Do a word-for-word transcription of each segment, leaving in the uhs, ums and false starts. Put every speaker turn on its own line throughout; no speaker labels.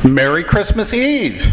Merry Christmas Eve.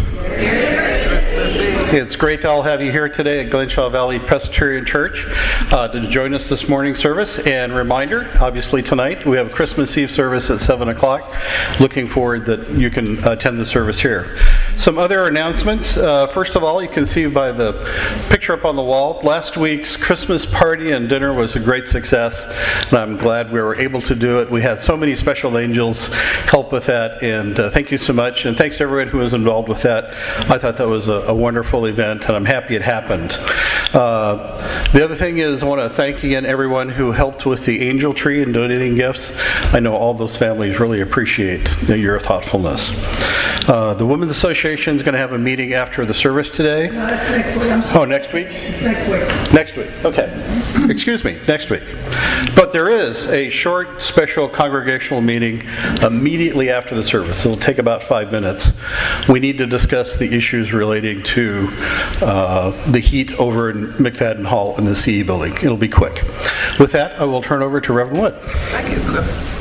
It's great to all have you here today at Glenshaw Valley Presbyterian Church uh, to join us this morning service. And reminder, obviously tonight we have a Christmas Eve service at seven o'clock. Looking forward that you can attend the service here. Some other announcements. Uh, first of all, you can see by the picture up on the wall, last week's Christmas party and dinner was a great success, and I'm glad we were able to do it. We had so many special angels help with that, and uh, thank you so much. And thanks to everyone who was involved with that. I thought that was a, a wonderful event, and I'm happy it happened. Uh, the other thing is I want to thank again everyone who helped with the angel tree and donating gifts. I know all those families really appreciate your thoughtfulness. Uh, the Women's Association is going to have a meeting after the service today.
No, that's next week.
Oh, next week?
It's next week.
Next week, okay. Excuse me, next week. But there is a short special congregational meeting immediately after the service. It'll take about five minutes. We need to discuss the issues relating to uh, the heat over in McFadden Hall in the C E building. It'll be quick. With that, I will turn over to Reverend Wood.
Thank you, Cliff.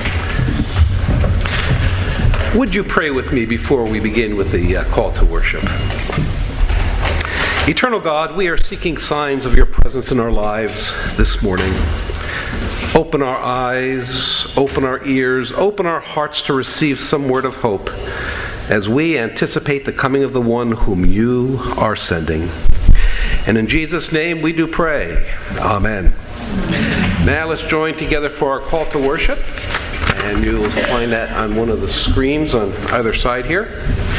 Would you pray with me before we begin with the uh, call to worship? Eternal God, we are seeking signs of your presence in our lives this morning. Open our eyes, open our ears, open our hearts to receive some word of hope as we anticipate the coming of the one whom you are sending. And in Jesus' name we do pray. Amen. Now let's join together for our call to worship. And you'll find that on one of the screens on either side here.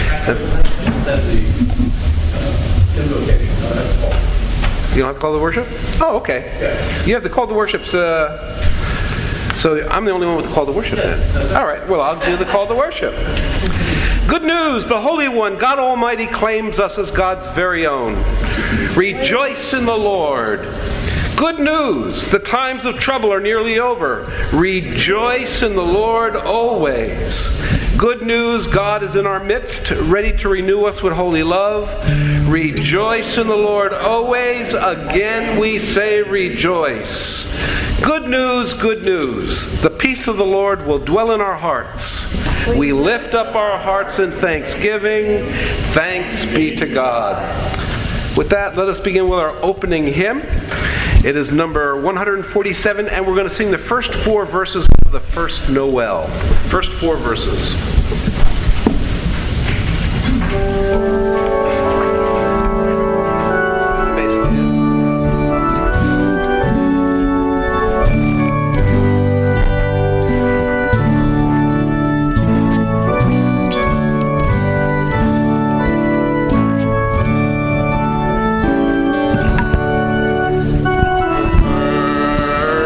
You don't have to call the worship? Oh, okay. You have to call the worship. Uh, so I'm the only one with the call to worship then. All right, well, I'll do the call to worship. Good news, the Holy One, God Almighty, claims us as God's very own. Rejoice in the Lord. Good news, the times of trouble are nearly over. Rejoice in the Lord always. Good news, God is in our midst, ready to renew us with holy love. Rejoice in the Lord always. Again we say rejoice. Good news, good news. The peace of the Lord will dwell in our hearts. We lift up our hearts in thanksgiving. Thanks be to God. With that, let us begin with our opening hymn. It is number one forty-seven, and we're going to sing the first four verses of the first Noel. First four verses.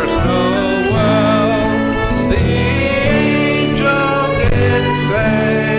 Say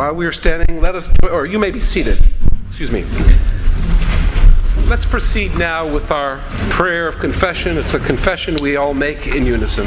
While we are standing, let us, or you may be seated. Excuse me. Let's proceed now with our prayer of confession. It's a confession we all make in unison.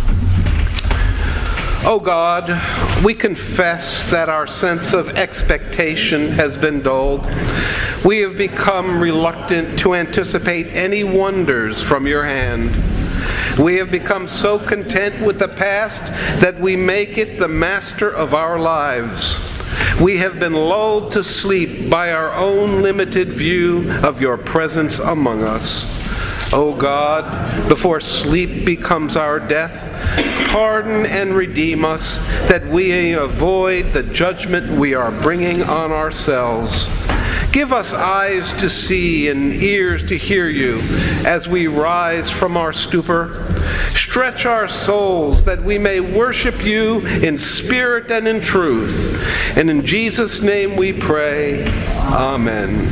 Oh God, we confess that our sense of expectation has been dulled. We have become reluctant to anticipate any wonders from your hand. We have become so content with the past that we make it the master of our lives. We have been lulled to sleep by our own limited view of your presence among us. O God, before sleep becomes our death, pardon and redeem us that we may avoid the judgment we are bringing on ourselves. Give us eyes to see and ears to hear you as we rise from our stupor. Stretch our souls that we may worship you in spirit and in truth. And in Jesus' name we pray. Amen.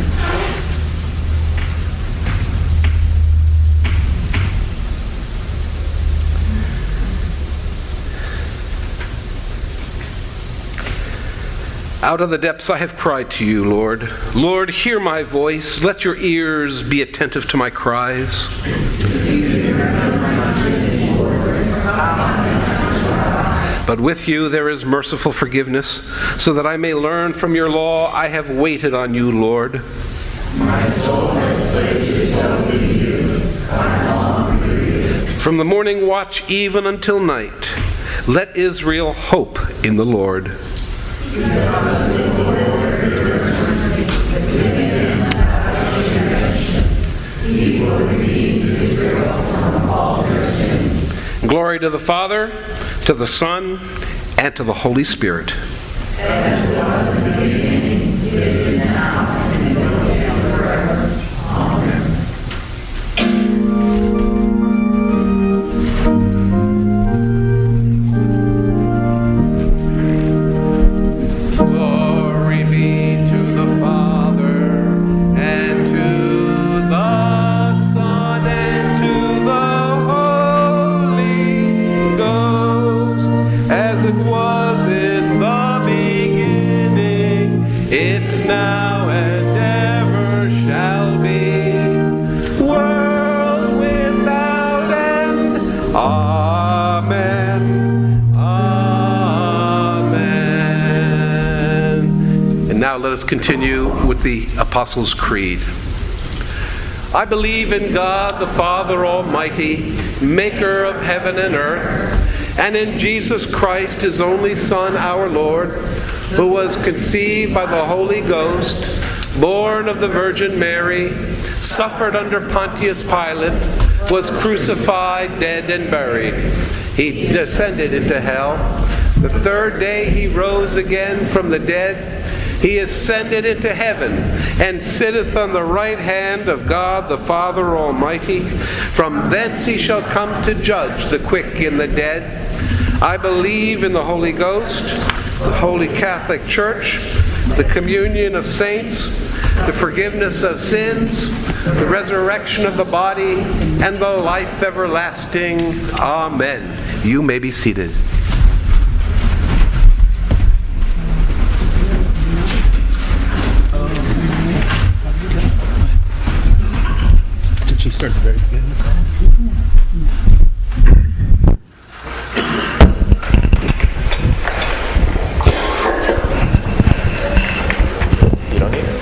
Out of the depths I have cried to you, Lord. Lord, hear my voice. Let your ears be attentive to my cries. But with you there is merciful forgiveness, so that I may learn from your law. I have waited on you, Lord.
My soul has placed itself in you. I long for you.
From the morning watch even until night, let Israel hope in the Lord. Glory to the Father, to the Son, and to the Holy Spirit.
As it was in the beginning, it is now, and will be forever. Amen.
Glory be to the Father, and to the Son, and to the Holy Ghost, as it was in the beginning, it's now and ever shall be, world without end. Amen. Amen. And now let us continue with the Apostles' Creed. I believe in God the Father Almighty, maker of heaven and earth, and in Jesus Christ, his only Son, our Lord, who was conceived by the Holy Ghost, born of the Virgin Mary, suffered under Pontius Pilate, was crucified, dead, and buried. He descended into hell. The third day he rose again from the dead. He ascended into heaven and sitteth on the right hand of God the Father Almighty. From thence he shall come to judge the quick and the dead. I believe in the Holy Ghost, the Holy Catholic Church, the communion of saints, the forgiveness of sins, the resurrection of the body, and the life everlasting. Amen. You may be seated.
Did she start at the very beginning?
You don't need it?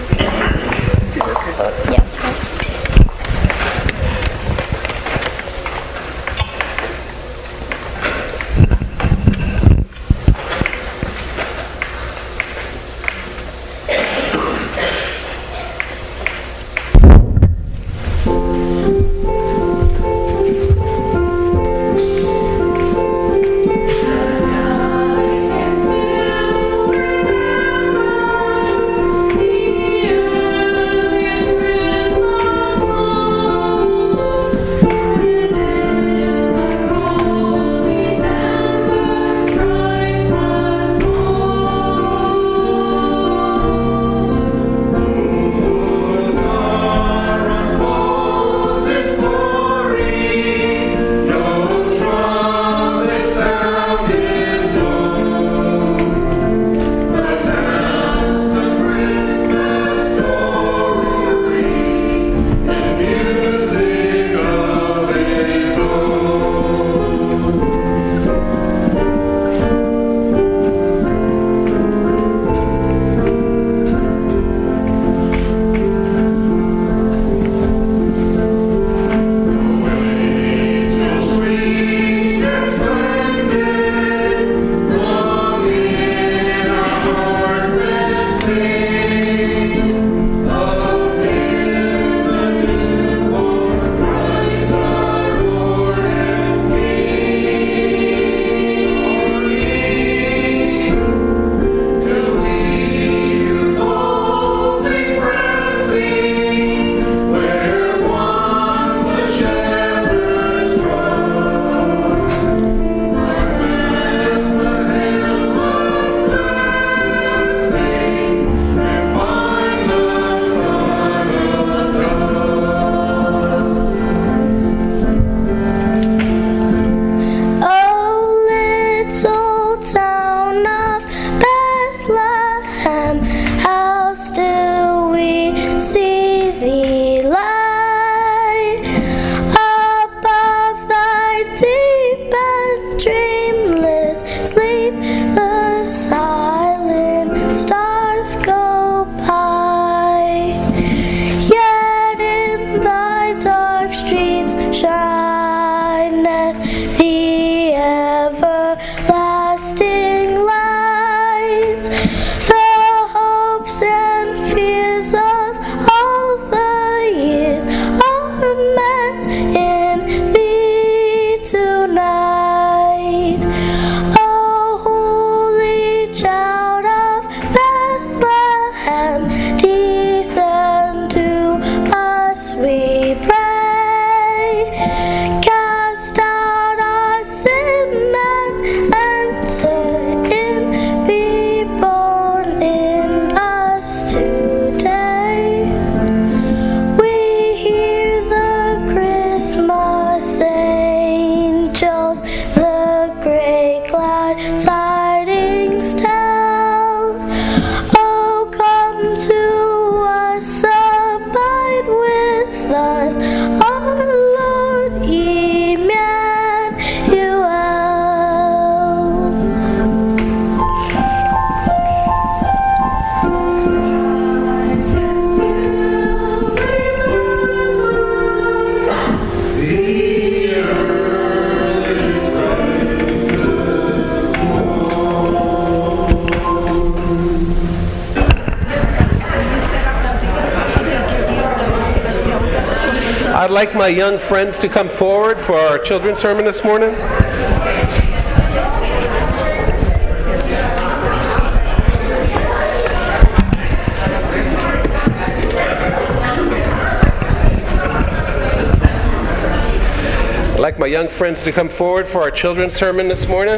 I'd like my young friends to come forward for our children's sermon this morning. I'd like my young friends to come forward for our children's sermon this morning.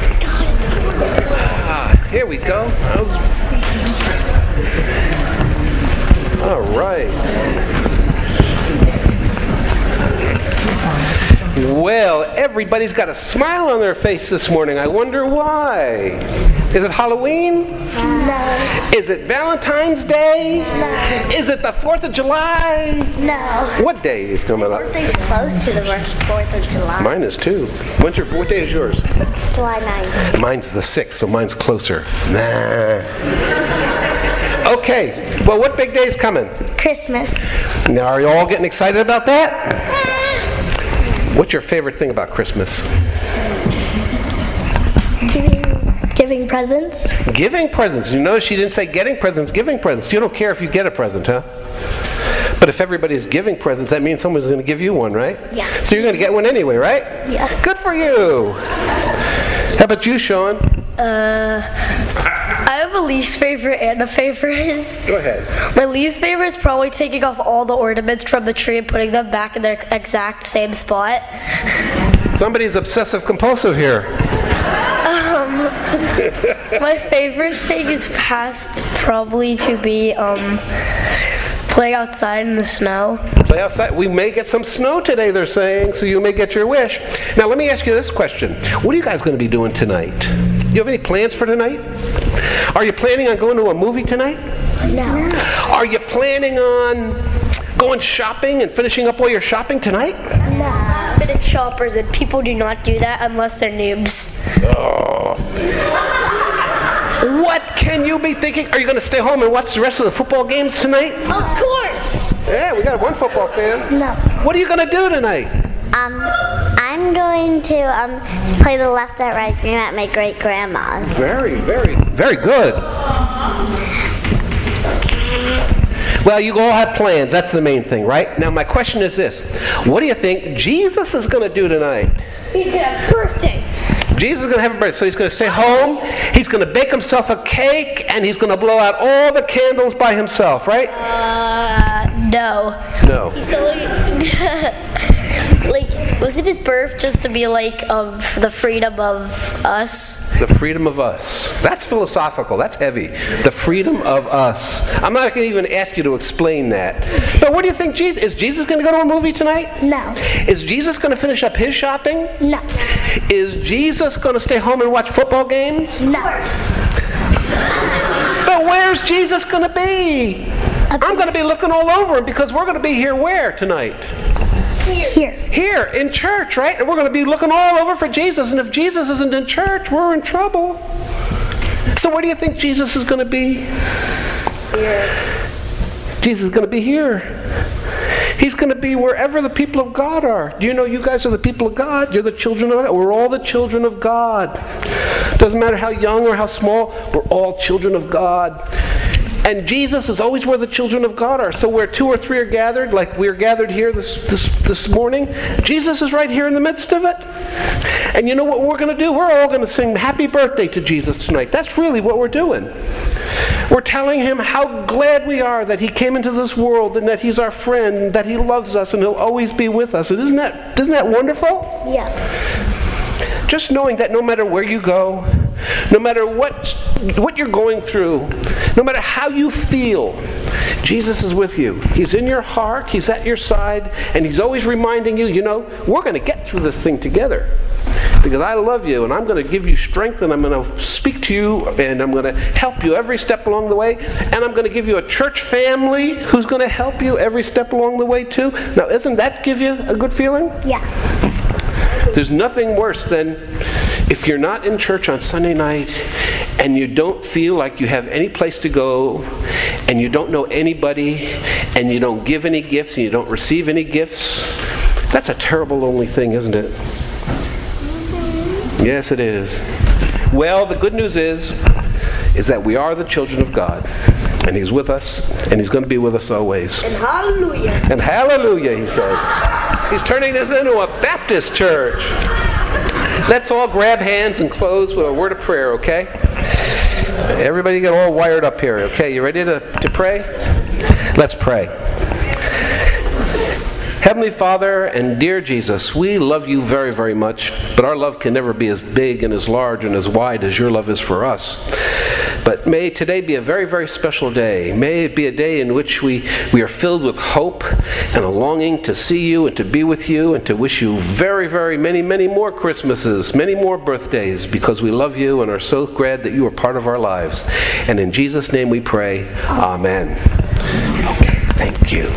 Ah, here we go. All right. Well, everybody's got a smile on their face this morning. I wonder why. Is it Halloween?
No.
Is it Valentine's Day?
No.
Is it the fourth of July?
No.
What day is coming up?
Birthday's close to the fourth of July.
Mine is too. When's your, what day is yours?
July ninth.
Mine's the sixth, so mine's closer. Nah. Okay, well, what big day is coming?
Christmas.
Now, are you all getting excited about that? What's your favorite thing about Christmas?
Giving, giving presents.
Giving presents. You notice she didn't say getting presents, giving presents. You don't care if you get a present, huh? But if everybody's giving presents, that means someone's going to give you one, right?
Yeah.
So you're going to get one anyway, right?
Yeah.
Good for you. How about you, Sean?
Uh, I have a least favorite and a favorite.
Go ahead.
My least favorite is probably taking off all the ornaments from the tree and putting them back in their exact same spot.
Somebody's obsessive compulsive here.
Um, my favorite thing is past probably to be um, playing outside in the snow.
Play outside. We may get some snow today, they're saying, so you may get your wish. Now, let me ask you this question. What are you guys going to be doing tonight? Do you have any plans for tonight? Are you planning on going to a movie tonight?
No.
Are you planning on going shopping and finishing up all your shopping tonight?
No. Bit of shoppers, and people do not do that unless they're noobs.
Oh. What can you be thinking? Are you going to stay home and watch the rest of the football games tonight?
Of course.
Yeah, we got one football fan.
No.
What are you going to do tonight?
Um, I'm going to um play the left at right game at my great grandma's.
Very, very, very good. Well, you all have plans. That's the main thing, right? Now, my question is this. What do you think Jesus is going to do tonight?
He's gonna have a birthday.
Jesus is going to have a birthday. So he's going to stay home. He's going to bake himself a cake, and he's going to blow out all the candles by himself, right?
Uh, no.
No.
He's so like, like, was it his birth just to be like of the freedom of us?
The freedom of us. That's philosophical. That's heavy. The freedom of us. I'm not going to even ask you to explain that. But what do you think, Jesus? Is Jesus going to go to a movie tonight?
No.
Is Jesus going to finish up his shopping?
No.
Is Jesus going to stay home and watch football games?
No.
But where's Jesus going to be? I'm going to be looking all over him because we're going to be here where tonight?
Here.
Here, in church, right? And we're going to be looking all over for Jesus. And if Jesus isn't in church, we're in trouble. So where do you think Jesus is going to be?
Here.
Jesus is going to be here. He's going to be wherever the people of God are. Do you know you guys are the people of God? You're the children of God. We're all the children of God. Doesn't matter how young or how small, we're all children of God. And Jesus is always where the children of God are. So where two or three are gathered, like we're gathered here this, this, this morning, Jesus is right here in the midst of it. And you know what we're going to do? We're all going to sing happy birthday to Jesus tonight. That's really what we're doing. We're telling him how glad we are that he came into this world and that he's our friend, and that he loves us and he'll always be with us. And isn't that, isn't that wonderful?
Yeah.
Just knowing that no matter where you go, no matter what, what you're going through, no matter how you feel, Jesus is with you. He's in your heart, he's at your side, and he's always reminding you, you know, we're going to get through this thing together. Because I love you, and I'm going to give you strength, and I'm going to speak to you, and I'm going to help you every step along the way, and I'm going to give you a church family who's going to help you every step along the way too. Now, doesn't that give you a good feeling?
Yeah.
There's nothing worse than if you're not in church on Sunday night and you don't feel like you have any place to go and you don't know anybody and you don't give any gifts and you don't receive any gifts. That's a terrible, lonely thing, isn't it? Yes, it is. Well, the good news is, is that we are the children of God. And he's with us, and he's going to be with us always.
And hallelujah.
And hallelujah, he says. He's turning this into a Baptist church. Let's all grab hands and close with a word of prayer, okay? Everybody get all wired up here, okay? You ready to, to pray? Let's pray. Heavenly Father and dear Jesus, we love you very, very much, but our love can never be as big and as large and as wide as your love is for us. But may today be a very, very special day. May it be a day in which we, we are filled with hope and a longing to see you and to be with you and to wish you very, very many, many more Christmases, many more birthdays, because we love you and are so glad that you are part of our lives. And in Jesus' name we pray, amen. Okay, thank you.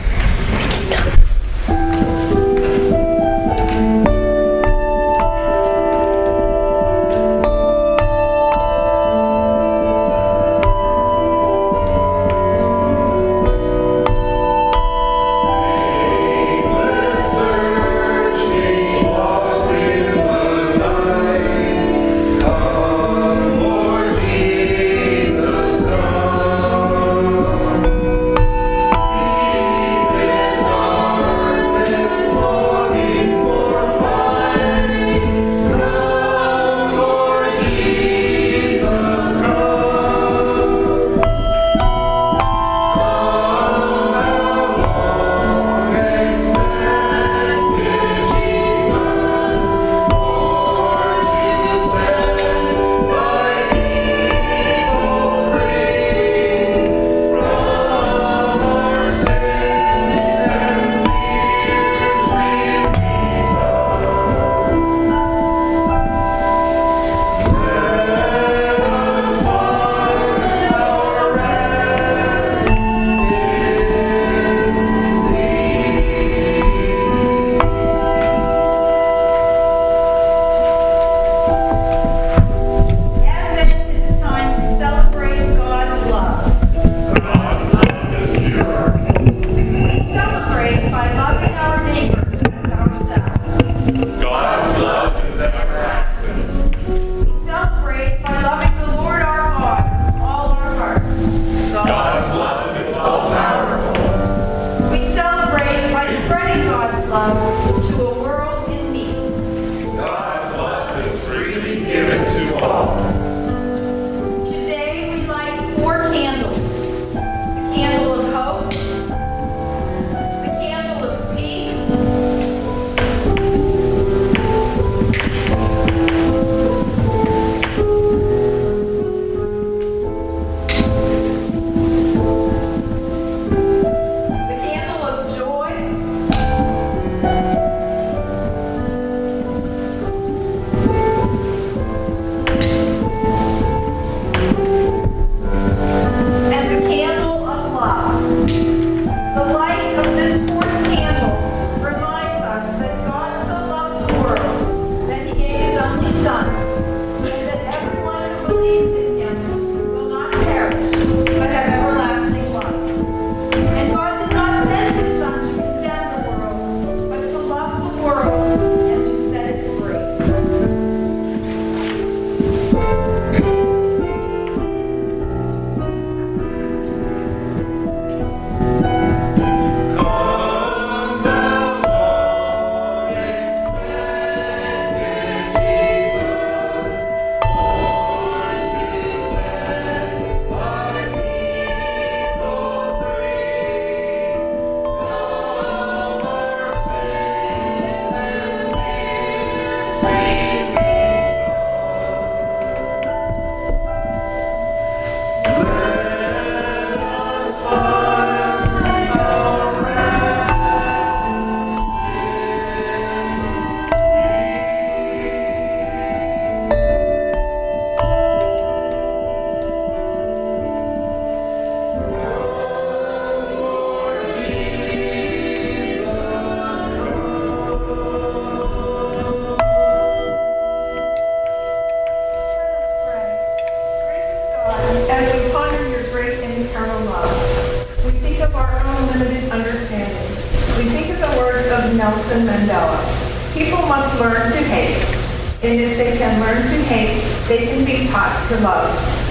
Nelson Mandela. People must learn to hate, and if they can learn to hate, they can be taught to love.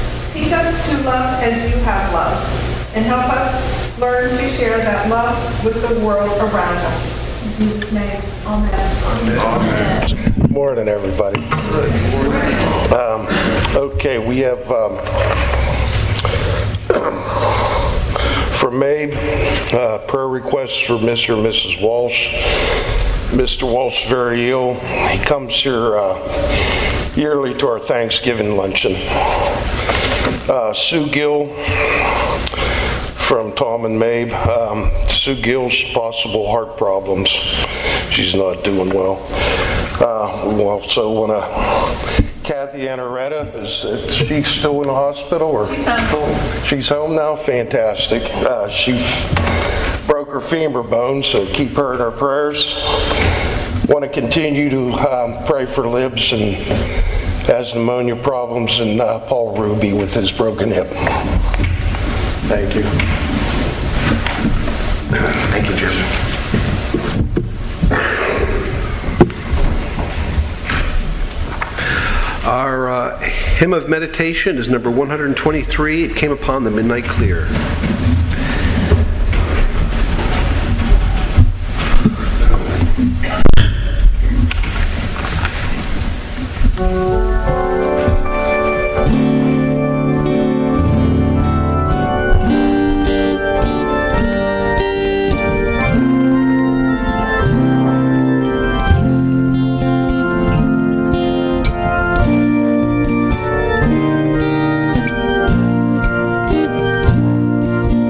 Teach us to love as you have loved, and help us learn to share that love with the world around us. In Jesus' name, amen. Amen.
Morning, everybody. Um, okay, we have um, for Mabe, uh, prayer requests for Mister and Missus Walsh. Mister Walsh is very ill. He comes here uh, yearly to our Thanksgiving luncheon. Uh, Sue Gill from Tom and Mabe. Um, Sue Gill's possible heart problems. She's not doing well. Uh, we also want to, Kathy Anaretta, is, is she still in the hospital? Or?
She's home.
She's home now? Fantastic. Uh, she f- broke her femur bone, so keep her in our prayers. Want to continue to um, pray for Libs and has pneumonia problems, and uh, Paul Ruby with his broken hip. Thank you.
Thank you, Joseph. Our uh, hymn of meditation is number one hundred twenty-three. It came upon the midnight clear.
Thank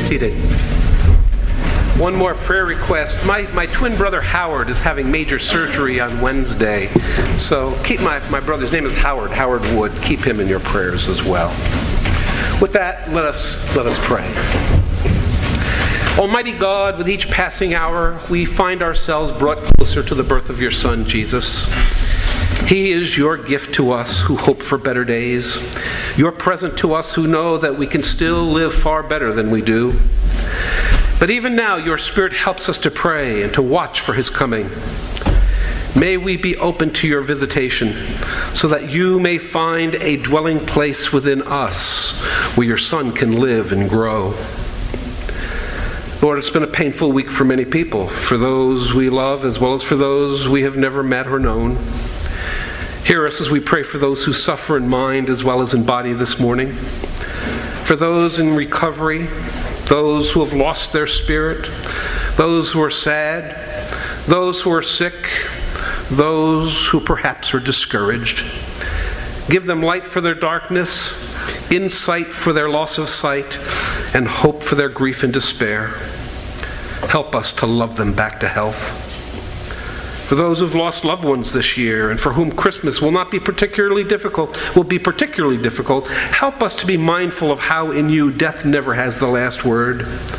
seated. One more prayer request. My, my twin brother Howard is having major surgery on Wednesday. So keep my, my brother's name is Howard, Howard Wood. Keep him in your prayers as well. With that, let us, let us pray. Almighty God, with each passing hour, we find ourselves brought closer to the birth of your Son, Jesus. He is your gift to us who hope for better days. Your present to us who know that we can still live far better than we do. But even now, your Spirit helps us to pray and to watch for his coming. May we be open to your visitation so that you may find a dwelling place within us where your Son can live and grow. Lord, it's been a painful week for many people, for those we love as well as for those we have never met or known. Hear us as we pray for those who suffer in mind as well as in body this morning, for those in recovery, those who have lost their spirit, those who are sad, those who are sick, those who perhaps are discouraged. Give them light for their darkness, insight for their loss of sight, and hope for their grief and despair. Help us to love them back to health. For those who've lost loved ones this year and for whom Christmas will not be particularly difficult, will be particularly difficult, help us to be mindful of how in you death never has the last word.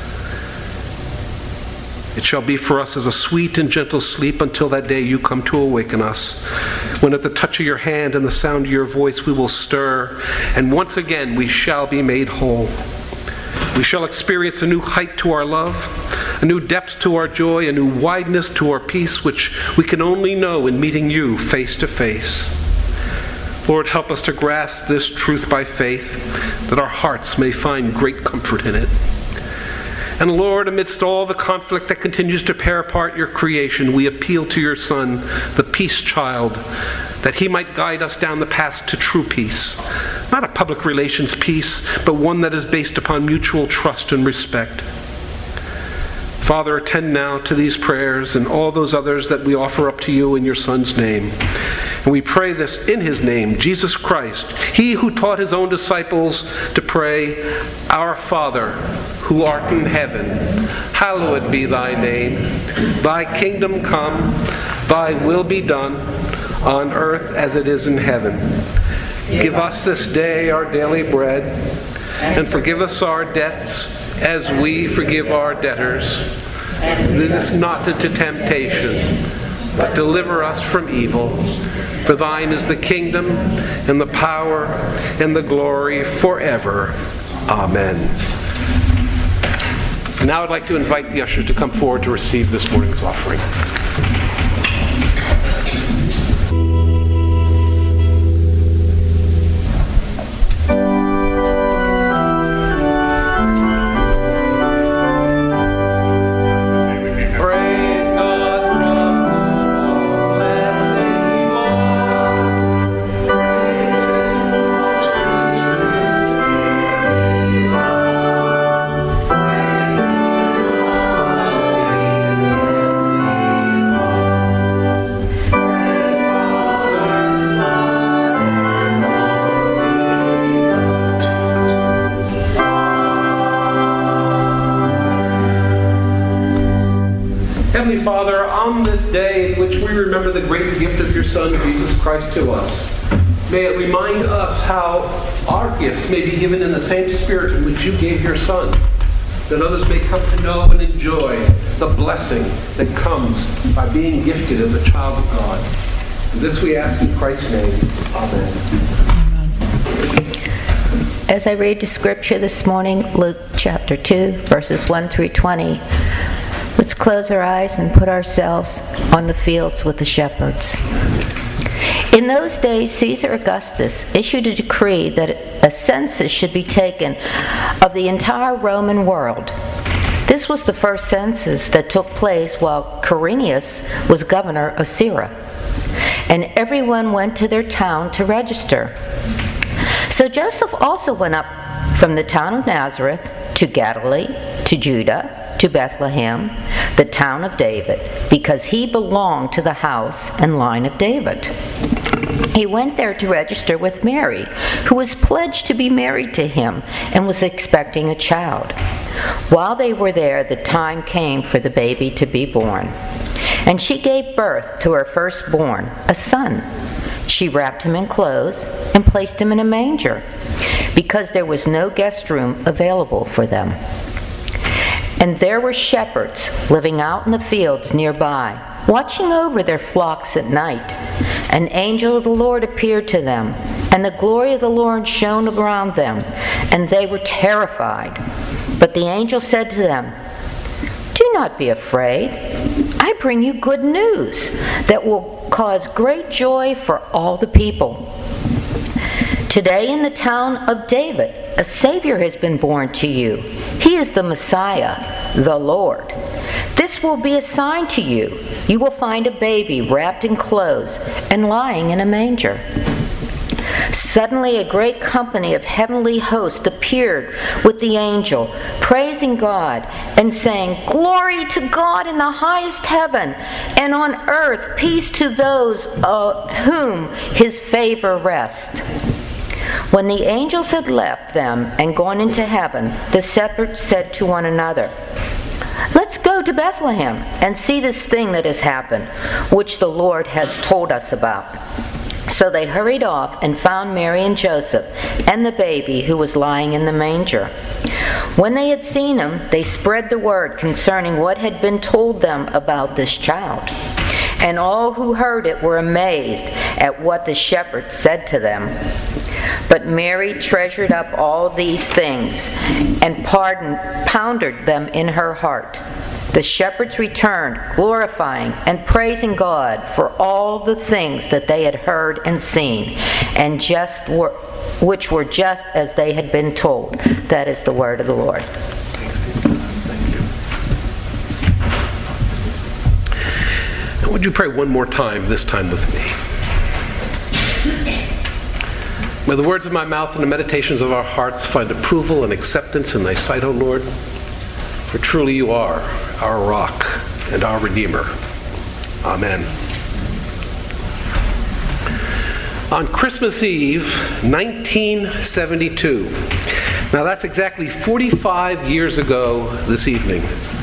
It shall be for us as a sweet and gentle sleep until that day you come to awaken us, when at the touch of your hand and the sound of your voice we will stir, and once again we shall be made whole. We shall experience a new height to our love, a new depth to our joy, a new wideness to our peace, which we can only know in meeting you face to face. Lord, help us to grasp this truth by faith, that our hearts may find great comfort in it. And Lord, amidst all the conflict that continues to tear apart your creation, we appeal to your Son, the peace child, that he might guide us down the path to true peace. Not a public relations peace, but one that is based upon mutual trust and respect. Father, attend now to these prayers and all those others that we offer up to you in your Son's name. And we pray this in his name, Jesus Christ, he who taught his own disciples to pray, Our Father, who art in heaven, hallowed be thy name. Thy kingdom come, thy will be done, on earth as it is in heaven. Give us this day our daily bread, and forgive us our debts as we forgive our debtors. Lead us not into temptation, but deliver us from evil. For thine is the kingdom, and the power, and the glory forever. Amen. Now I'd like to invite the ushers to come forward to receive this morning's offering. Heavenly Father, on this day in which we remember the great gift of your Son, Jesus Christ, to us, may it remind us how our gifts may be given in the same spirit in which you gave your Son, that others may come to know and enjoy the blessing that comes by being gifted as a child of God. And this we ask in Christ's name. Amen.
As I read the scripture this morning, Luke chapter two, verses one through twenty, let's close our eyes and put ourselves on the fields with the shepherds. In those days, Caesar Augustus issued a decree that a census should be taken of the entire Roman world. This was the first census that took place while Quirinius was governor of Syria, and everyone went to their town to register. So Joseph also went up from the town of Nazareth to Galilee, to Judah, to Bethlehem, the town of David, because he belonged to the house and line of David. He went there to register with Mary, who was pledged to be married to him and was expecting a child. While they were there, the time came for the baby to be born. And she gave birth to her firstborn, a son. She wrapped him in clothes and placed him in a manger, because there was no guest room available for them. And there were shepherds living out in the fields nearby, watching over their flocks at night. An angel of the Lord appeared to them, and the glory of the Lord shone around them, and they were terrified. But the angel said to them, "Do not be afraid. I bring you good news that will cause great joy for all the people. Today in the town of David, a Savior has been born to you. He is the Messiah, the Lord. This will be a sign to you. You will find a baby wrapped in clothes and lying in a manger." Suddenly a great company of heavenly hosts appeared with the angel, praising God and saying, "Glory to God in the highest heaven, and on earth peace to those on whom his favor rests." When the angels had left them and gone into heaven, the shepherds said to one another, "Let's go to Bethlehem and see this thing that has happened, which the Lord has told us about." So they hurried off and found Mary and Joseph and the baby who was lying in the manger. When they had seen him, they spread the word concerning what had been told them about this child. And all who heard it were amazed at what the shepherds said to them. But Mary treasured up all these things and pardoned, pondered them in her heart. The shepherds returned, glorifying and praising God for all the things that they had heard and seen, and just were, which were just as they had been told. That is the word of the Lord.
And would you pray one more time, this time with me? May the words of my mouth and the meditations of our hearts find approval and acceptance in thy sight, O Lord. For truly you are our rock and our Redeemer. Amen. On Christmas Eve, nineteen seventy-two. Now that's exactly forty-five years ago this evening.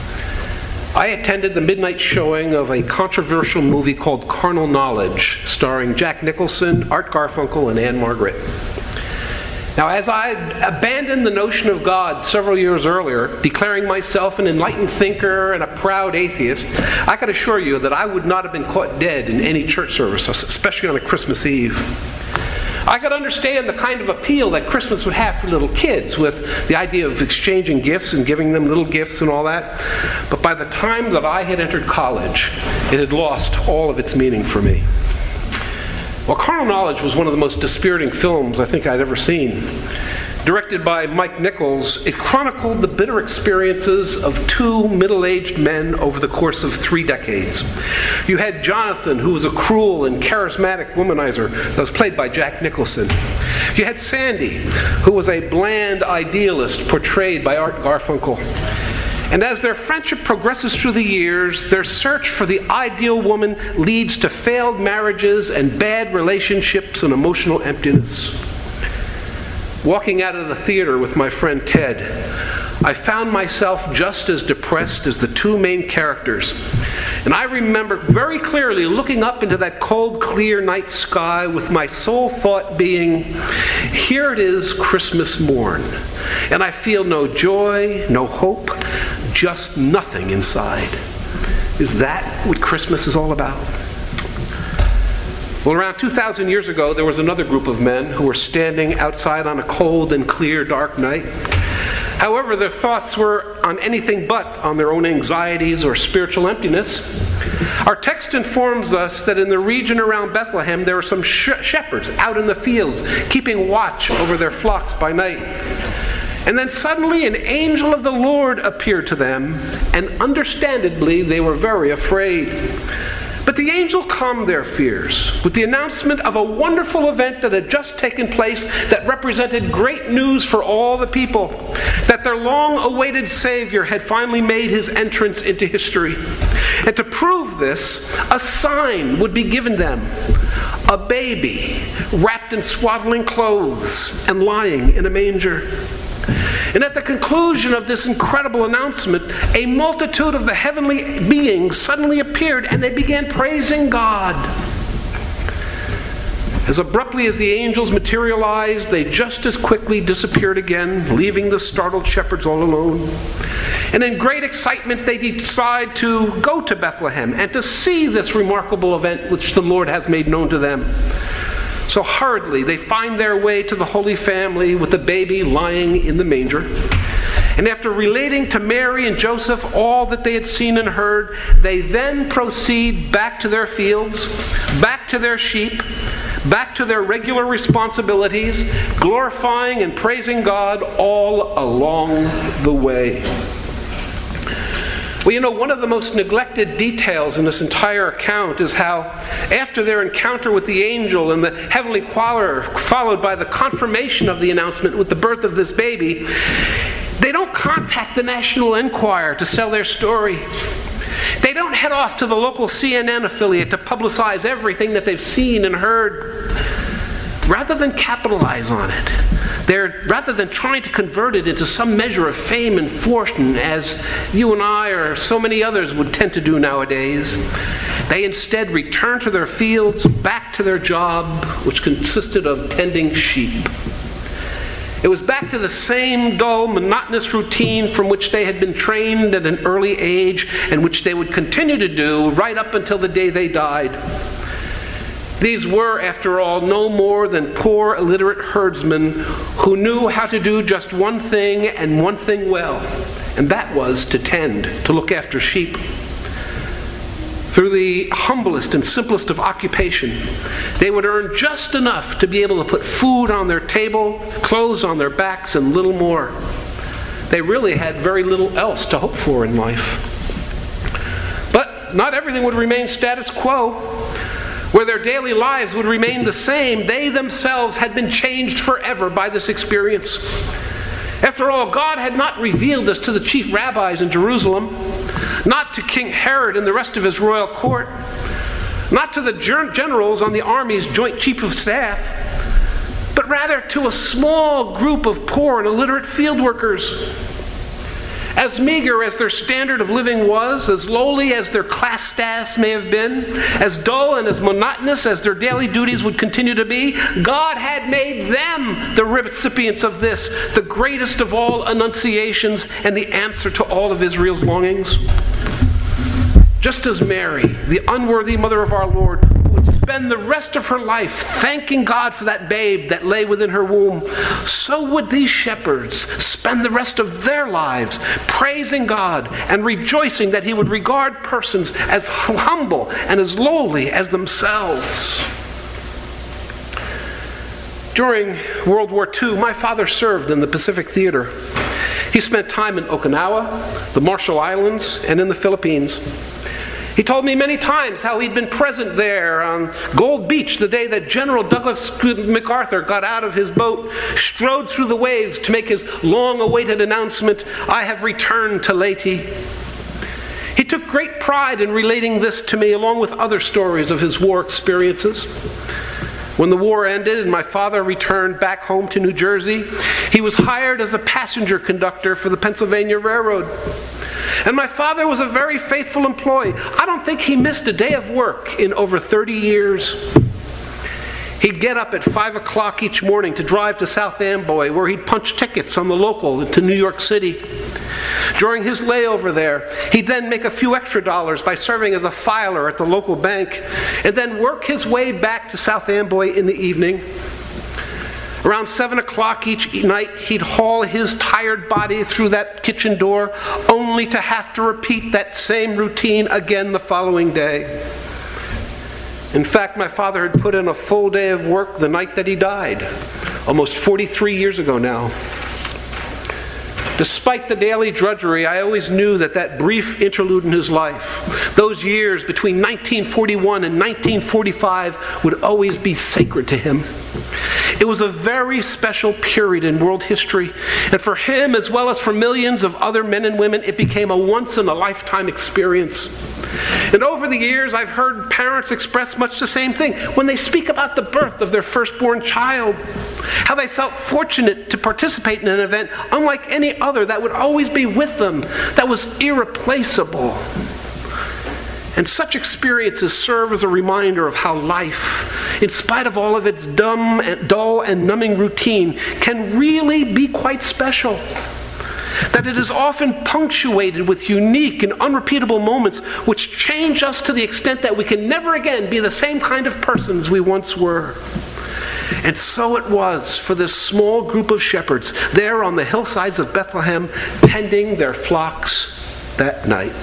I attended the midnight showing of a controversial movie called Carnal Knowledge, starring Jack Nicholson, Art Garfunkel, and Anne Margaret. Now, as I abandoned the notion of God several years earlier, declaring myself an enlightened thinker and a proud atheist, I can assure you that I would not have been caught dead in any church service, especially on a Christmas Eve. I could understand the kind of appeal that Christmas would have for little kids, with the idea of exchanging gifts and giving them little gifts and all that. But by the time that I had entered college, it had lost all of its meaning for me. Well, Carnal Knowledge was one of the most dispiriting films I think I'd ever seen. Directed by Mike Nichols, it chronicled the bitter experiences of two middle-aged men over the course of three decades. You had Jonathan, who was a cruel and charismatic womanizer that was played by Jack Nicholson. You had Sandy, who was a bland idealist portrayed by Art Garfunkel. And as their friendship progresses through the years, their search for the ideal woman leads to failed marriages and bad relationships and emotional emptiness. Walking out of the theater with my friend Ted, I found myself just as depressed as the two main characters. And I remember very clearly looking up into that cold, clear night sky with my sole thought being, here it is Christmas morn, and I feel no joy, no hope, just nothing inside. Is that what Christmas is all about? Well, around two thousand years ago, there was another group of men who were standing outside on a cold and clear, dark night. However, their thoughts were on anything but on their own anxieties or spiritual emptiness. Our text informs us that in the region around Bethlehem, there were some sh- shepherds out in the fields, keeping watch over their flocks by night. And then suddenly an angel of the Lord appeared to them, and understandably they were very afraid. But the the angel calmed their fears with the announcement of a wonderful event that had just taken place that represented great news for all the people, that their long-awaited Savior had finally made his entrance into history. And to prove this, a sign would be given them: a baby wrapped in swaddling clothes and lying in a manger. And at the conclusion of this incredible announcement, a multitude of the heavenly beings suddenly appeared, and they began praising God. As abruptly as the angels materialized, they just as quickly disappeared again, leaving the startled shepherds all alone. And in great excitement, they decide to go to Bethlehem and to see this remarkable event which the Lord hath made known to them. So hurriedly, they find their way to the Holy Family with the baby lying in the manger. And after relating to Mary and Joseph all that they had seen and heard, they then proceed back to their fields, back to their sheep, back to their regular responsibilities, glorifying and praising God all along the way. Well, you know, one of the most neglected details in this entire account is how, after their encounter with the angel and the heavenly choir, followed by the confirmation of the announcement with the birth of this baby, they don't contact the National Enquirer to sell their story. They don't head off to the local C N N affiliate to publicize everything that they've seen and heard. Rather than capitalize on it, they're, rather than trying to convert it into some measure of fame and fortune, as you and I or so many others would tend to do nowadays, they instead return to their fields, back to their job, which consisted of tending sheep. It was back to the same dull, monotonous routine from which they had been trained at an early age and which they would continue to do right up until the day they died. These were, after all, no more than poor, illiterate herdsmen who knew how to do just one thing and one thing well, and that was to tend, to look after sheep. Through the humblest and simplest of occupation, they would earn just enough to be able to put food on their table, clothes on their backs, and little more. They really had very little else to hope for in life. But not everything would remain status quo. Where their daily lives would remain the same, they themselves had been changed forever by this experience. After all, God had not revealed this to the chief rabbis in Jerusalem, not to King Herod and the rest of his royal court, not to the generals on the army's joint chief of staff, but rather to a small group of poor and illiterate field workers. As meager as their standard of living was, as lowly as their class status may have been, as dull and as monotonous as their daily duties would continue to be, God had made them the recipients of this, the greatest of all annunciations and the answer to all of Israel's longings. Just as Mary, the unworthy mother of our Lord, would spend the rest of her life thanking God for that babe that lay within her womb, so would these shepherds spend the rest of their lives praising God and rejoicing that he would regard persons as humble and as lowly as themselves. During World War Two, my father served in the Pacific Theater. He spent time in Okinawa, the Marshall Islands, and in the Philippines. He told me many times how he'd been present there on Gold Beach the day that General Douglas MacArthur got out of his boat, strode through the waves to make his long-awaited announcement, "I have returned to Leyte." He took great pride in relating this to me, along with other stories of his war experiences. When the war ended and my father returned back home to New Jersey, he was hired as a passenger conductor for the Pennsylvania Railroad. And my father was a very faithful employee. I don't think he missed a day of work in over thirty years. He'd get up at five o'clock each morning to drive to South Amboy, where he'd punch tickets on the local to New York City. During his layover there, he'd then make a few extra dollars by serving as a filer at the local bank, and then work his way back to South Amboy in the evening. Around seven o'clock each night, he'd haul his tired body through that kitchen door, only to have to repeat that same routine again the following day. In fact, my father had put in a full day of work the night that he died, almost forty-three years ago now. Despite the daily drudgery, I always knew that that brief interlude in his life, those years between nineteen forty-one and nineteen forty-five, would always be sacred to him. It was a very special period in world history, and for him, as well as for millions of other men and women, it became a once-in-a-lifetime experience. And over the years, I've heard parents express much the same thing when they speak about the birth of their firstborn child, how they felt fortunate to participate in an event unlike any other that would always be with them, that was irreplaceable. And such experiences serve as a reminder of how life, in spite of all of its dumb and dull and numbing routine, can really be quite special. That it is often punctuated with unique and unrepeatable moments which change us to the extent that we can never again be the same kind of persons we once were. And so it was for this small group of shepherds there on the hillsides of Bethlehem, tending their flocks that night.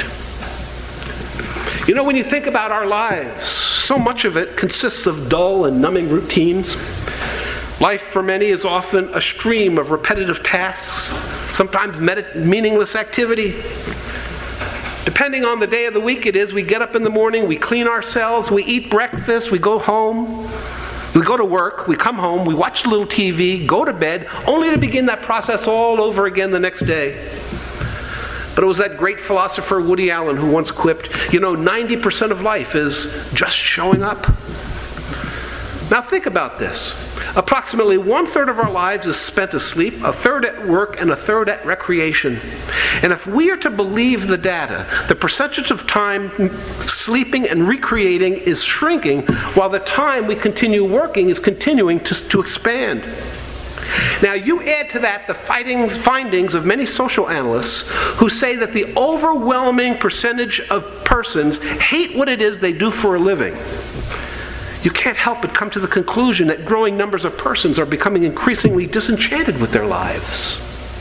You know, when you think about our lives, so much of it consists of dull and numbing routines. Life for many is often a stream of repetitive tasks, sometimes meaningless activity. Depending on the day of the week it is, we get up in the morning, we clean ourselves, we eat breakfast, we go home, we go to work, we come home, we watch a little T V, go to bed, only to begin that process all over again the next day. But it was that great philosopher Woody Allen who once quipped, you know, ninety percent of life is just showing up. Now think about this. Approximately one-third of our lives is spent asleep, a third at work, and a third at recreation. And if we are to believe the data, the percentage of time sleeping and recreating is shrinking, while the time we continue working is continuing to, to expand. Now, you add to that the findings, findings of many social analysts who say that the overwhelming percentage of persons hate what it is they do for a living. You can't help but come to the conclusion that growing numbers of persons are becoming increasingly disenchanted with their lives.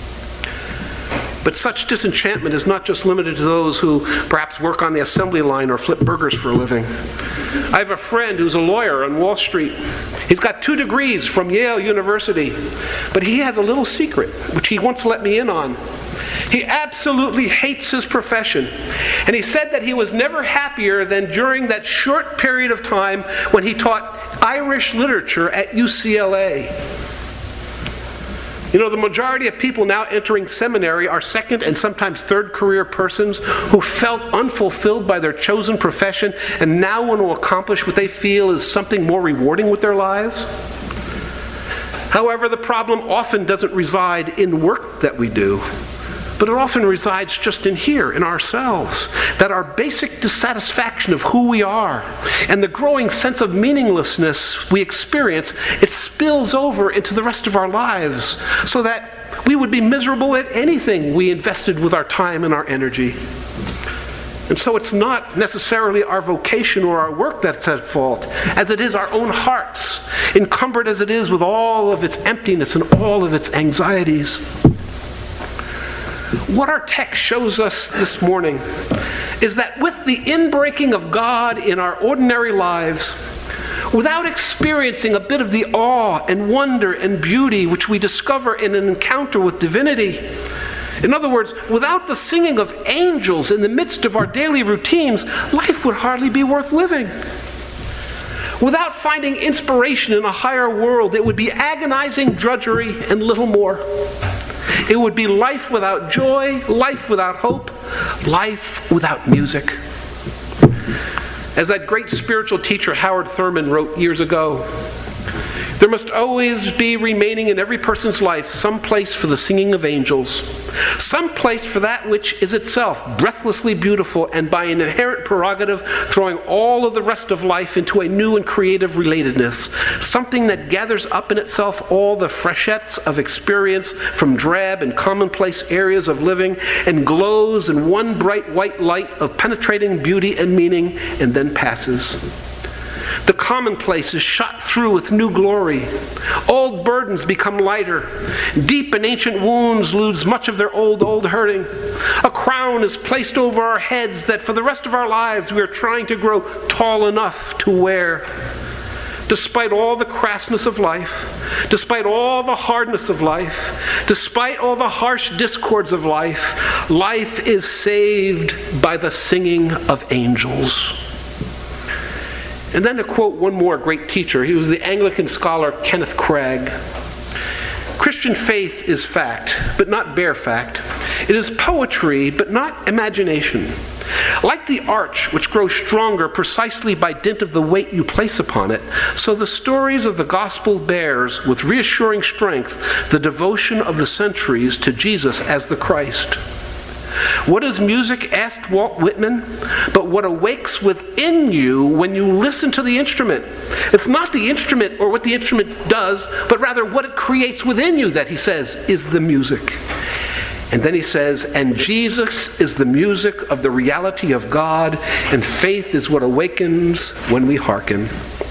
But such disenchantment is not just limited to those who perhaps work on the assembly line or flip burgers for a living. I have a friend who's a lawyer on Wall Street. He's got two degrees from Yale University, but he has a little secret, which he once let me in on. He absolutely hates his profession. And he said that he was never happier than during that short period of time when he taught Irish literature at U C L A. You know, the majority of people now entering seminary are second and sometimes third career persons who felt unfulfilled by their chosen profession and now want to accomplish what they feel is something more rewarding with their lives. However, the problem often doesn't reside in work that we do, but it often resides just in here, in ourselves. That our basic dissatisfaction of who we are and the growing sense of meaninglessness we experience, it spills over into the rest of our lives so that we would be miserable at anything we invested with our time and our energy. And so it's not necessarily our vocation or our work that's at fault, as it is our own hearts, encumbered as it is with all of its emptiness and all of its anxieties. What our text shows us this morning is that with the inbreaking of God in our ordinary lives, without experiencing a bit of the awe and wonder and beauty which we discover in an encounter with divinity, in other words, without the singing of angels in the midst of our daily routines, life would hardly be worth living. Without finding inspiration in a higher world, it would be agonizing drudgery and little more. It would be life without joy, life without hope, life without music. As that great spiritual teacher Howard Thurman wrote years ago, there must always be remaining in every person's life some place for the singing of angels, some place for that which is itself breathlessly beautiful and by an inherent prerogative throwing all of the rest of life into a new and creative relatedness, something that gathers up in itself all the freshettes of experience from drab and commonplace areas of living and glows in one bright white light of penetrating beauty and meaning and then passes. The commonplace is shot through with new glory. Old burdens become lighter. Deep and ancient wounds lose much of their old, old hurting. A crown is placed over our heads that for the rest of our lives we are trying to grow tall enough to wear. despite all the crassness of life, despite all the hardness of life, despite all the harsh discords of life, life is saved by the singing of angels. And then to quote one more great teacher, he was the Anglican scholar Kenneth Craig. Christian faith is fact, but not bare fact. It is poetry, but not imagination. Like the arch, which grows stronger precisely by dint of the weight you place upon it, so the stories of the gospel bears, with reassuring strength, the devotion of the centuries to Jesus as the Christ. What is music, asked Walt Whitman, but what awakes within you when you listen to the instrument? It's not the instrument or what the instrument does, but rather what it creates within you that, he says, is the music. And then he says, and Jesus is the music of the reality of God, and faith is what awakens when we hearken.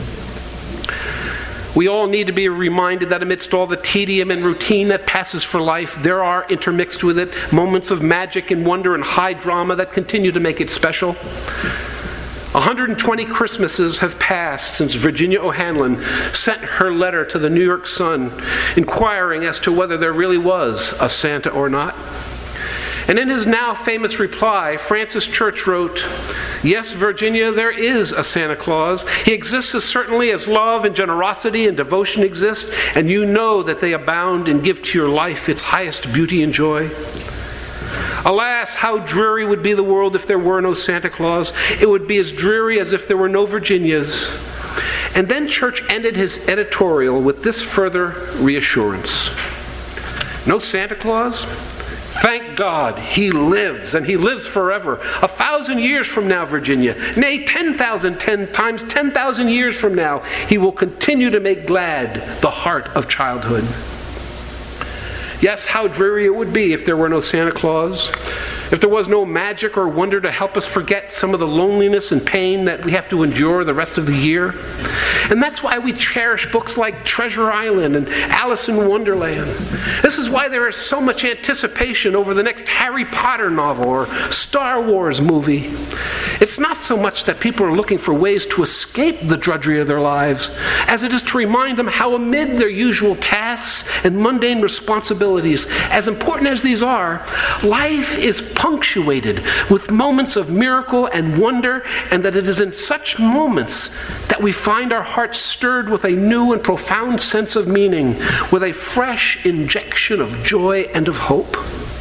We all need to be reminded that amidst all the tedium and routine that passes for life, there are intermixed with it moments of magic and wonder and high drama that continue to make it special. one hundred twenty Christmases have passed since Virginia O'Hanlon sent her letter to the New York Sun inquiring as to whether there really was a Santa or not. And in his now famous reply, Francis Church wrote, "Yes, Virginia, there is a Santa Claus. He exists as certainly as love and generosity and devotion exist, and you know that they abound and give to your life its highest beauty and joy. Alas, how dreary would be the world if there were no Santa Claus. It would be as dreary as if there were no Virginias." And then Church ended his editorial with this further reassurance. No Santa Claus? Thank God, he lives, and he lives forever. A thousand years from now, Virginia, nay, ten thousand, ten times ten thousand years from now, he will continue to make glad the heart of childhood. Yes, how dreary it would be if there were no Santa Claus, if there was no magic or wonder to help us forget some of the loneliness and pain that we have to endure the rest of the year. And that's why we cherish books like Treasure Island and Alice in Wonderland. This is why there is so much anticipation over the next Harry Potter novel or Star Wars movie. It's not so much that people are looking for ways to escape the drudgery of their lives, as it is to remind them how amid their usual tasks and mundane responsibilities, as important as these are, life is punctuated with moments of miracle and wonder, and that it is in such moments that we find our hearts stirred with a new and profound sense of meaning, with a fresh injection of joy and of hope.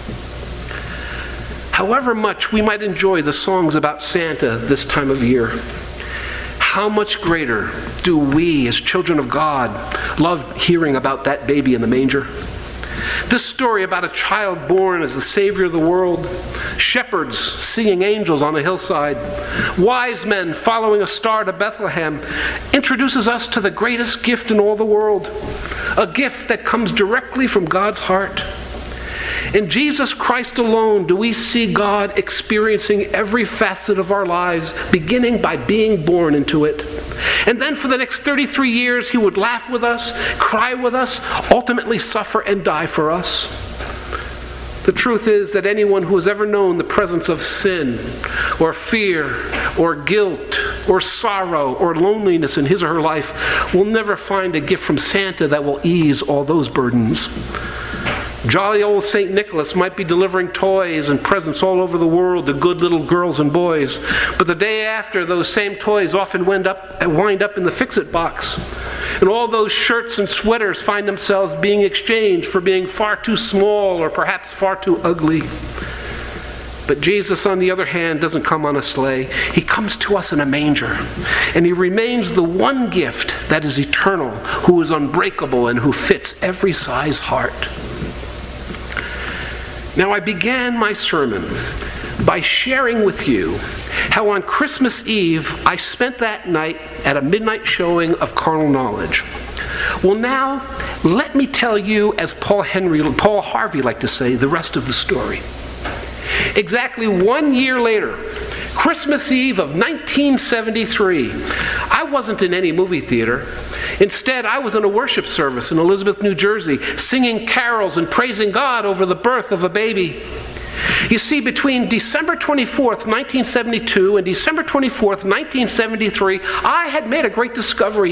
However much we might enjoy the songs about Santa this time of year, how much greater do we, as children of God, love hearing about that baby in the manger? This story about a child born as the Savior of the world, shepherds singing angels on a hillside, wise men following a star to Bethlehem, introduces us to the greatest gift in all the world, a gift that comes directly from God's heart. In Jesus Christ alone do we see God experiencing every facet of our lives, beginning by being born into it. And then for the next thirty-three years, he would laugh with us, cry with us, ultimately suffer and die for us. The truth is that anyone who has ever known the presence of sin or fear or guilt or sorrow or loneliness in his or her life will never find a gift from Santa that will ease all those burdens. Jolly old Saint Nicholas might be delivering toys and presents all over the world to good little girls and boys, but the day after, those same toys often wind up, wind up in the fix-it box. And all those shirts and sweaters find themselves being exchanged for being far too small or perhaps far too ugly. But Jesus, on the other hand, doesn't come on a sleigh. He comes to us in a manger. And he remains the one gift that is eternal, who is unbreakable, and who fits every size heart. Now, I began my sermon by sharing with you how on Christmas Eve I spent that night at a midnight showing of Carnal Knowledge. Well, now, let me tell you, as Paul Henry, Paul Harvey liked to say, the rest of the story. Exactly one year later, Christmas Eve of nineteen seventy-three, I wasn't in any movie theater. Instead, I was in a worship service in Elizabeth, New Jersey, singing carols and praising God over the birth of a baby. You see, between December twenty-fourth, nineteen seventy-two and December twenty-fourth, nineteen seventy-three, I had made a great discovery.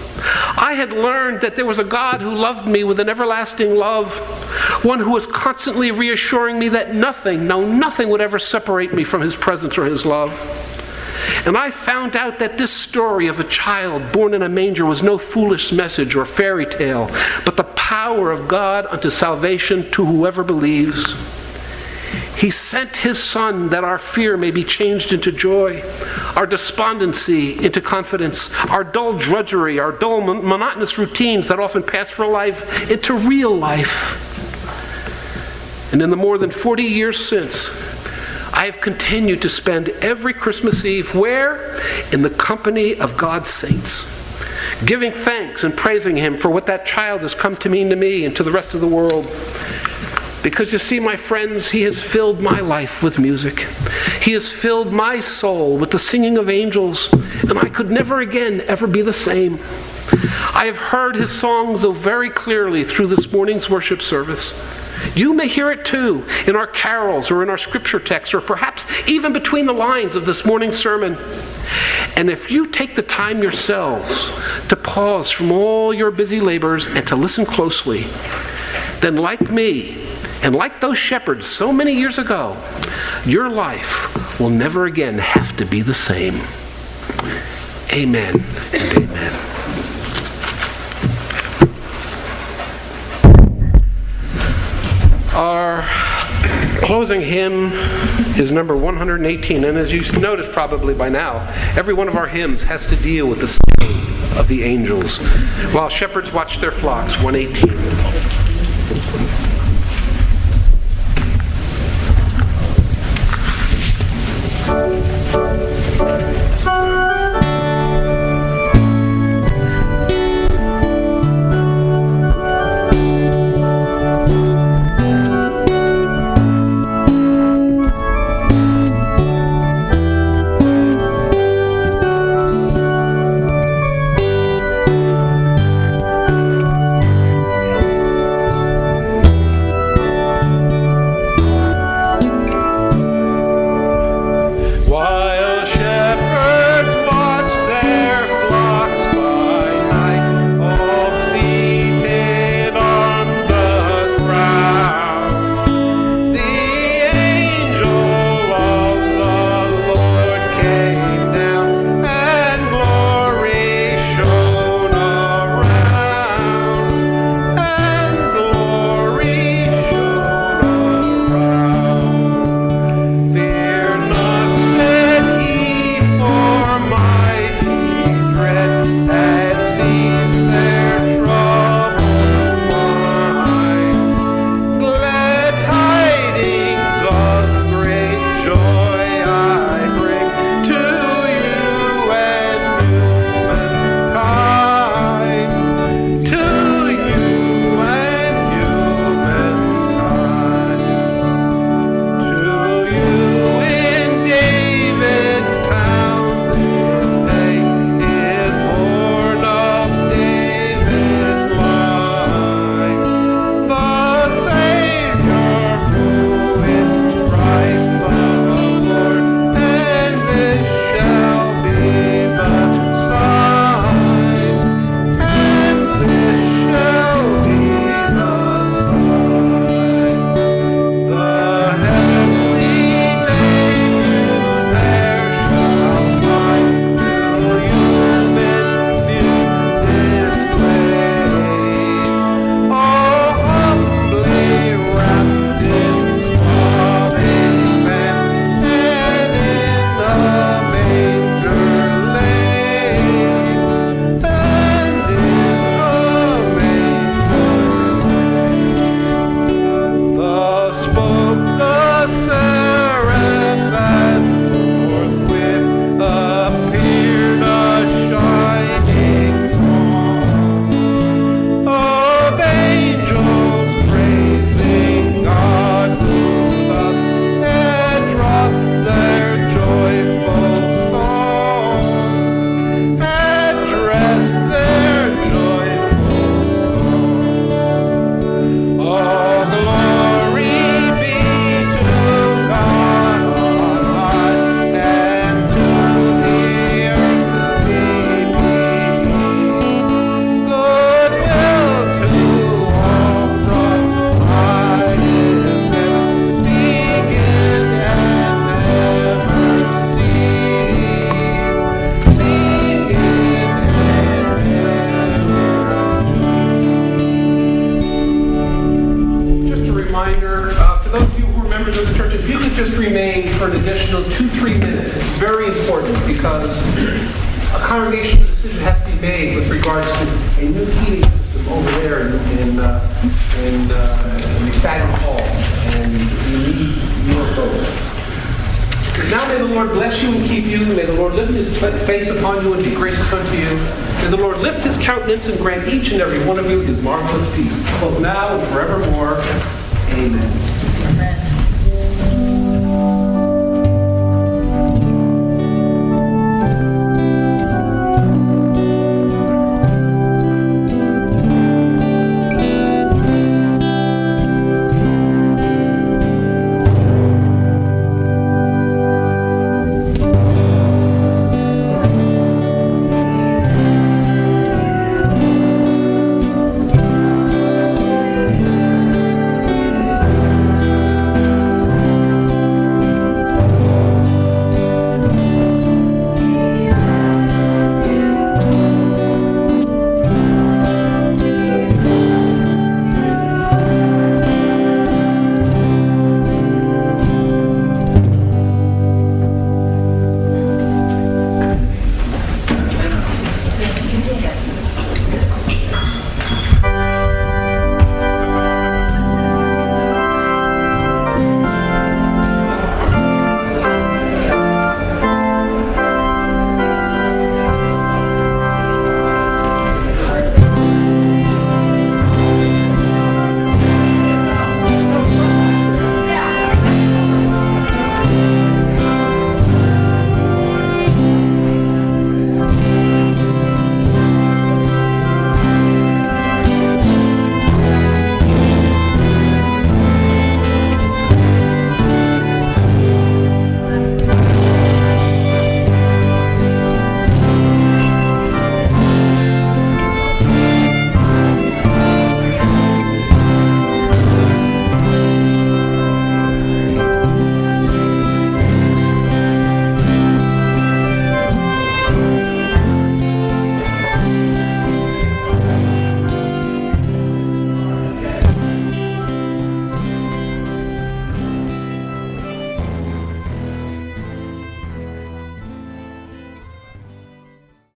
I had learned that there was a God who loved me with an everlasting love, one who was constantly reassuring me that nothing, no, nothing would ever separate me from his presence or his love. And I found out that this story of a child born in a manger was no foolish message or fairy tale, but the power of God unto salvation to whoever believes. He sent his Son that our fear may be changed into joy, our despondency into confidence, our dull drudgery, our dull monotonous routines that often pass for life into real life. And in the more than forty years since, I have continued to spend every Christmas Eve where? In the company of God's saints, giving thanks and praising him for what that child has come to mean to me and to the rest of the world. Because you see, my friends, he has filled my life with music. He has filled my soul with the singing of angels, and I could never again ever be the same. I have heard his songs so very clearly through this morning's worship service. You may hear it too in our carols or in our scripture texts, or perhaps even between the lines of this morning's sermon. And if you take the time yourselves to pause from all your busy labors and to listen closely, then like me, and like those shepherds so many years ago, your life will never again have to be the same. Amen and amen. Our closing hymn is number one hundred eighteen, and as you've noticed probably by now, every one of our hymns has to deal with the singing of the angels. While shepherds watch their flocks, one eighteen. reminder, uh, for those of you who are members of the church, if you could just remain for an additional two, three minutes, it's very important because a congregational decision has to be made with regards to a new heating system over there in, in, uh, in, uh, in McFadden Hall, and we need your vote. Now may the Lord bless you and keep you. May the Lord lift his face upon you and be gracious unto you. May the Lord lift his countenance and grant each and every one of you his marvelous peace, both now and forevermore. Amen.